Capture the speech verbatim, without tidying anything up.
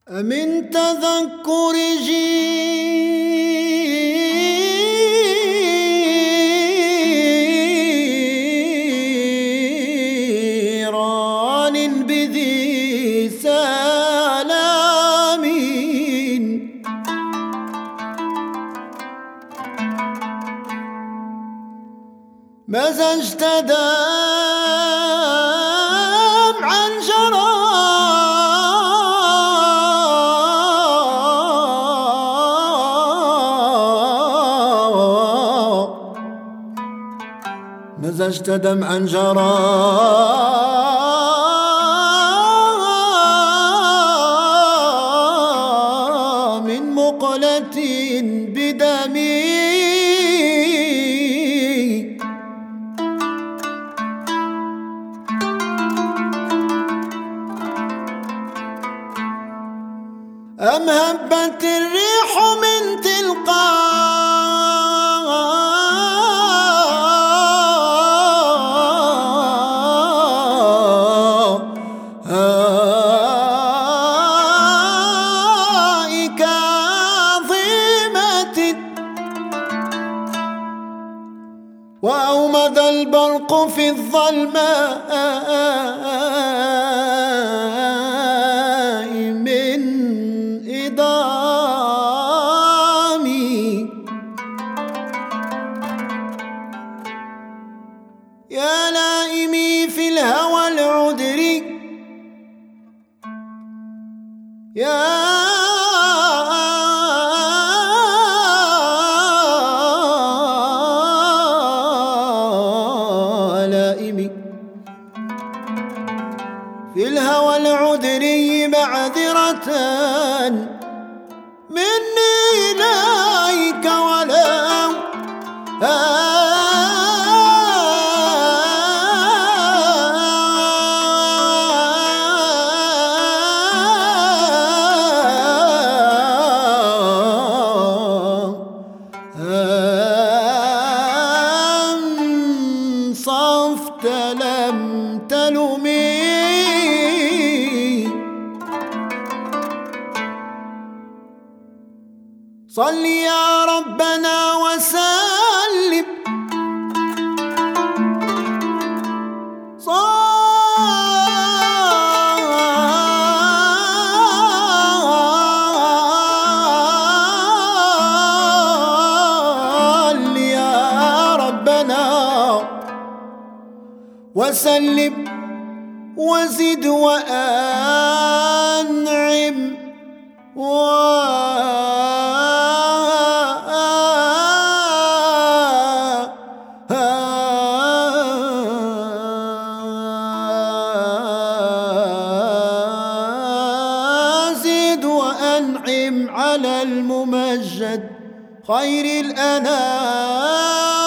من تذكر جيران بذي سلام مزجت دمعا جرى مزجت دمعا جرى من مقلة بدمي أم هبت الريح من تلقاء كاظمة وأومض البرق في الظلماء يا لائمي في الهوى العذري يا لائمي في الهوى العذري معذرة مني إليك ولو صفت لم تلمي صل يا ربنا وسلم صل يا ربنا وسلم وزد وأنعم وزد وأنعم على الممجد خير الأنام.